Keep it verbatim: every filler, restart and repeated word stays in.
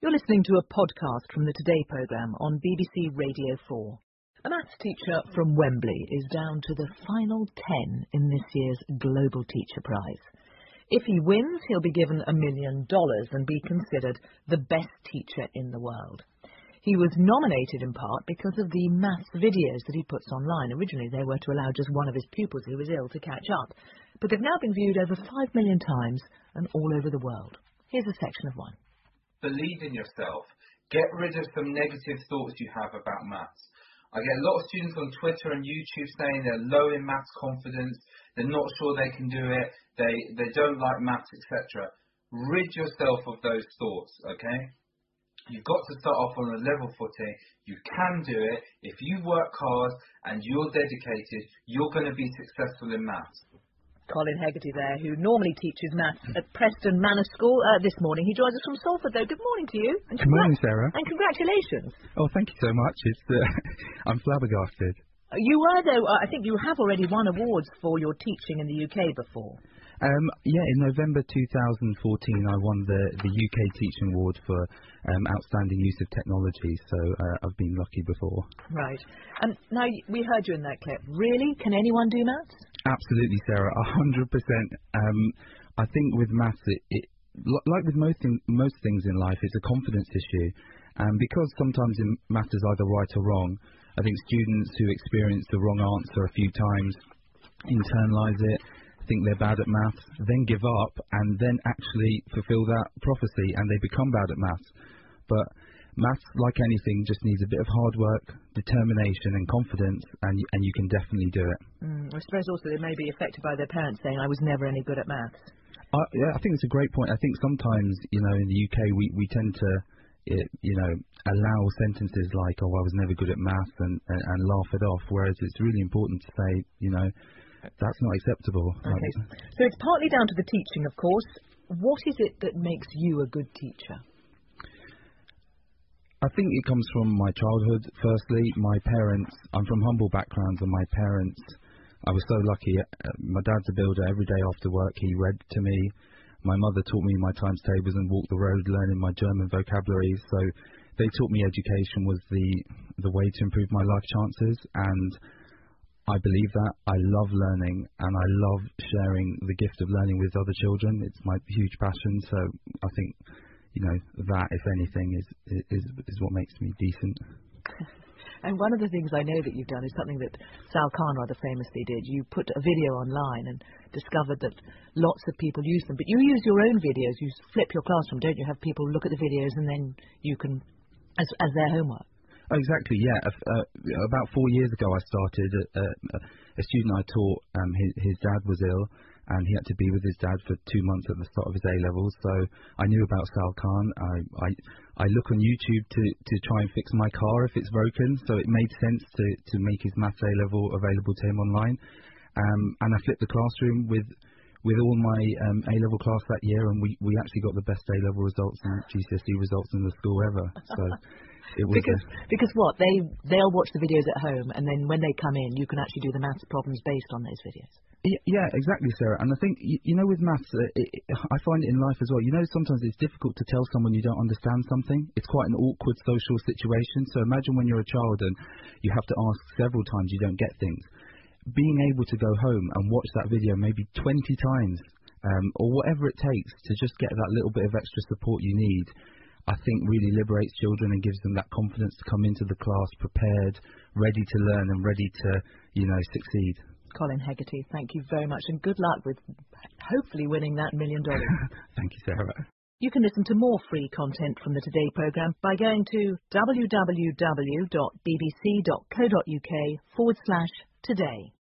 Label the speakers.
Speaker 1: You're listening to a podcast from the Today programme on B B C Radio four. A maths teacher from Wembley is down to the final ten in this year's Global Teacher Prize. If he wins, he'll be given a million dollars and be considered the best teacher in the world. He was nominated in part because of the maths videos that he puts online. Originally, they were to allow just one of his pupils who was ill to catch up, but they've now been viewed over five million times and all over the world. Here's a section of one.
Speaker 2: Believe in yourself. Get rid of some negative thoughts you have about maths. I get a lot of students on Twitter and YouTube saying they're low in maths confidence, they're not sure they can do it, they, they don't like maths, et cetera. Rid yourself of those thoughts, okay? You've got to start off on a level footing. You can do it. If you work hard and you're dedicated, you're going to be successful in maths.
Speaker 1: Colin Hegarty there, who normally teaches maths at Preston Manor School. Uh, this morning he joins us from Salford, though. Good morning to you.
Speaker 3: And Good morning, Sarah.
Speaker 1: And congratulations.
Speaker 3: Oh, thank you so much. It's uh, I'm flabbergasted.
Speaker 1: You were, though, uh, I think you have already won awards for your teaching in the U K before.
Speaker 3: Um, yeah, in November two thousand fourteen, I won the, the U K Teaching Award for um, outstanding use of technology, so uh, I've been lucky before.
Speaker 1: Right. And now, we heard you in that clip. Really? Can anyone do maths?
Speaker 3: Absolutely, Sarah, one hundred percent. Um, I think with maths, it, it, like with most, thing, most things in life, it's a confidence issue. And because sometimes in maths is either right or wrong, I think students who experience the wrong answer a few times internalise it, think they're bad at maths, then give up, and then actually fulfil that prophecy, and they become bad at maths. But maths, like anything, just needs a bit of hard work, determination and confidence, and, and you can definitely do it.
Speaker 1: Mm, I suppose also they may be affected by their parents saying, I was never any good at maths.
Speaker 3: I, yeah, I think it's a great point. I think sometimes, you know, in the U K, we, we tend to, you know, allow sentences like, oh, I was never good at maths, and, and, and laugh it off, whereas it's really important to say, you know, that's not acceptable.
Speaker 1: Okay. So it's partly down to the teaching, of course. What is it that makes you a good teacher?
Speaker 3: I think it comes from my childhood, firstly. My parents, I'm from humble backgrounds, and my parents, I was so lucky. My dad's a builder. Every day after work, he read to me. My mother taught me my times tables and walked the road learning my German vocabulary. So they taught me education was the, the way to improve my life chances, and I believe that. I love learning, and I love sharing the gift of learning with other children. It's my huge passion, so I think, you know, that, if anything, is is is what makes me decent.
Speaker 1: And one of the things I know that you've done is something that Sal Khan rather famously did. You put a video online and discovered that lots of people use them. But you use your own videos. You flip your classroom, don't you? Have people look at the videos and then you can, as as their homework.
Speaker 3: Oh, exactly, yeah. Uh, about four years ago I started, uh, a student I taught, um, his, his dad was ill, and he had to be with his dad for two months at the start of his A-levels, so I knew about Sal Khan. I, I, I look on YouTube to, to try and fix my car if it's broken, so it made sense to, to make his maths A-level available to him online. Um, and I flipped the classroom with with all my um, A-level class that year, and we, we actually got the best A-level results and G C S E results in the school ever. So it was
Speaker 1: because a, because what they they'll watch the videos at home, and then when they come in, you can actually do the maths problems based on those videos.
Speaker 3: Yeah, exactly, Sarah. And I think, you, you know, with maths, uh, it, I find it in life as well. You know, sometimes it's difficult to tell someone you don't understand something. It's quite an awkward social situation. So imagine when you're a child and you have to ask several times, you don't get things. Being able to go home and watch that video maybe twenty times, um, or whatever it takes to just get that little bit of extra support you need, I think really liberates children and gives them that confidence to come into the class prepared, ready to learn and ready to, you know, succeed.
Speaker 1: Colin Hegarty, thank you very much, and good luck with hopefully winning that million dollars.
Speaker 3: Thank you, Sarah.
Speaker 1: You can listen to more free content from the Today programme by going to w w w dot b b c dot co dot u k forward slash today.